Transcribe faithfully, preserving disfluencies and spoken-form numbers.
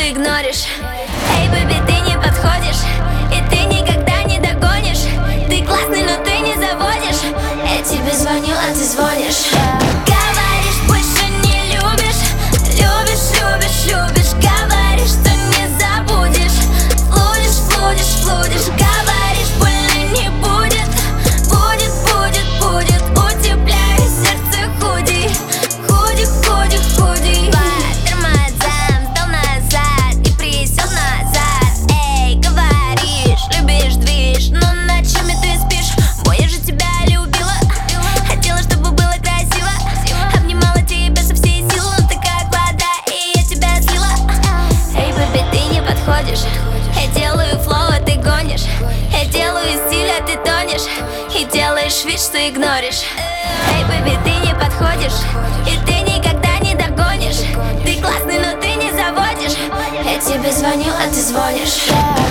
игноришь. Эй, бэби, ты не подходишь, и ты никогда не догонишь. Ты классный, но ты не заводишь. Я тебе звоню, а ты звонишь. Говоришь, больше не любишь, любишь, любишь, любишь. Говоришь, что не забудешь, флудишь, флудишь, флудишь. Говоришь, больно не будет, будет, будет, будет. Утепляю сердце худи, худи, худи, худи. По тормозам сдал назад и присел назад. Эй, говоришь, любишь движ, но ночами ты спишь. Бой, я же тебя любила, хотела, чтобы было красиво. Обнимала тебя со всей силы, но ты как вода, и я тебя слила. Эй, бэби, ты не подходишь. Я делаю флоу, а ты гонишь. Я делаю стиль, а ты тонешь. И делаешь вид, что игноришь. Эй, бэби, ты не подходишь, и ты никогда не догонишь. Ты классный, но ты не заводишь. Я тебе звоню, а ты звонишь.